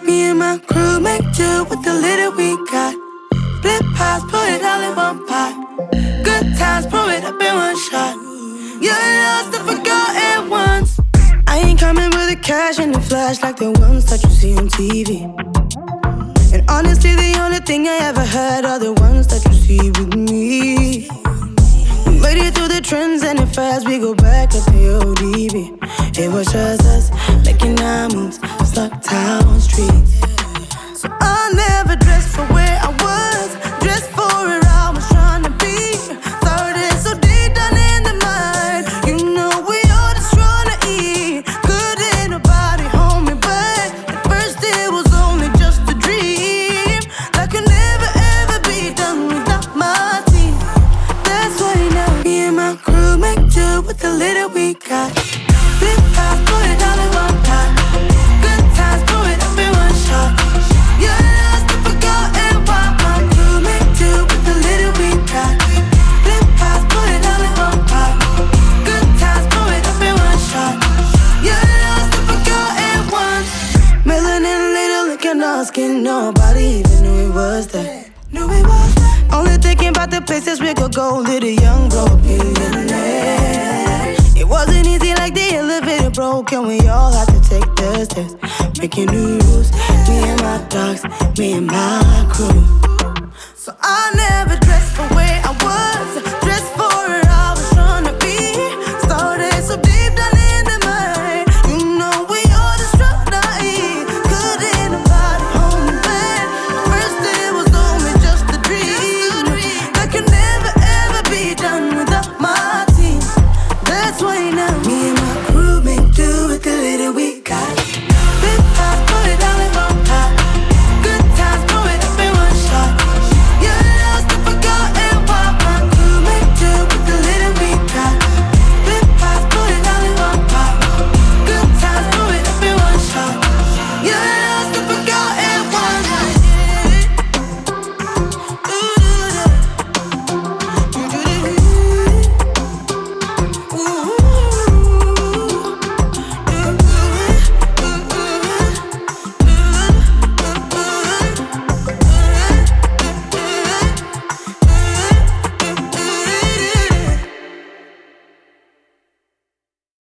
Me and my crew make do with the little we got. Flip pies, put it all in one pot. Good times, pour it up in one shot. You're lost and forgotten once. I ain't coming with the cash and the flash like the ones that you see on TV. And honestly, the only thing I ever had are the ones that you see with me. We made it through the trends and the fast, we go back up the ODB. It was just us making our moves, stuck town streets. So I never dressed for where I was, dressed for where I was trying to be. Started so deep down in the mind, you know we all just trying to eat. Couldn't nobody hold me back. At first it was only just a dream that could never ever be done without my team. That's why now me and my crew make do with the little we got. Flip pies, put it all in one pot. Good times, pour it up in one shot. You're lost and forgotten why my crew make do with the little we got. Flip pies, put it all in one pot. Good times, pour it up in one shot. You're lost and forgotten once. Melanin little look in our skin, nobody even knew it was there. Only thinking about the places we could go, little young broke millionaire. It wasn't easy like the elevator broke and we all had to take the stairs. Making new rules, me and my dogs, me and my crew.